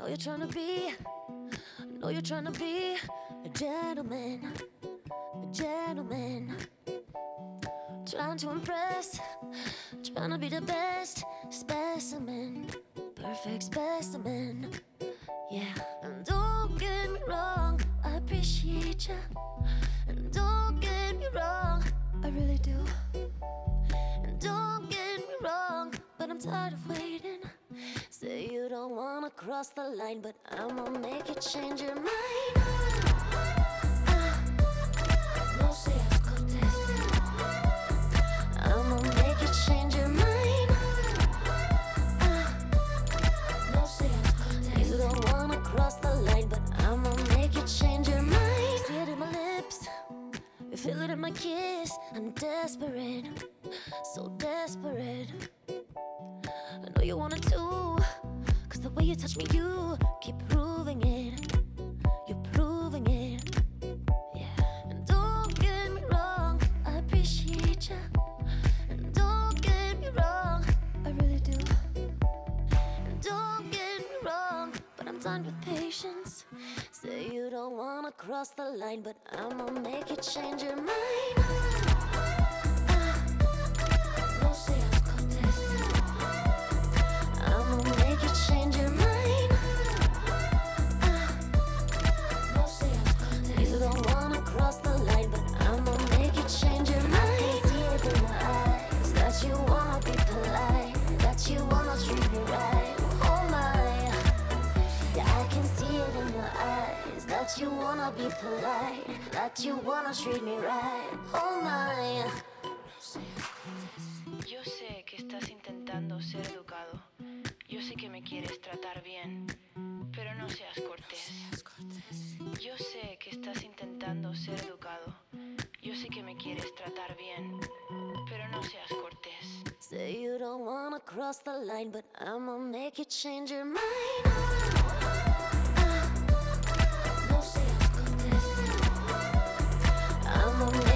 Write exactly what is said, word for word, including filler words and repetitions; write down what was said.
you're trying to be, know you're trying to be a gentleman, a gentleman. Trying to impress, trying to be the best specimen, perfect specimen. Yeah, and don't get me wrong, I appreciate ya. And don't get me wrong, I really do. And don't get me wrong, but I'm tired of waiting. Say you don't wanna cross the line, but I'ma make you change your mind. Ah, no seas cortés. I'ma make you change your mind. Ah, no seas cortés. You don't wanna cross the line, but I'ma make you change your mind. See it in my lips, you feel it in my kiss. I'm desperate, so desperate. I know you want it too, cause the way you touch me, you keep proving it. You're proving it, yeah. And don't get me wrong, I appreciate ya. And don't get me wrong, I really do. And don't get me wrong, but I'm done with patience. Say you don't wanna cross the line, but I'ma make you change your mind. Ah, no seas cortés. I'ma make you change your mind. Ah, no seas cortés. You don't wanna cross the line, but I'ma make you change your mind. I see it in your eyes that you wanna be polite, that you wanna treat me right. Oh my, yeah, I can see it in your eyes that you wanna be polite, that you wanna treat me right. Oh my. Yo sé que estás intentando ser educado. Yo sé que me quieres tratar bien, pero no seas cortés. Yo sé que estás intentando ser educado. Yo sé que me quieres tratar bien, pero no seas cortés. Say you don't wanna cross the line, but I'ma make you change your mind. Ah, no seas cortés. I'ma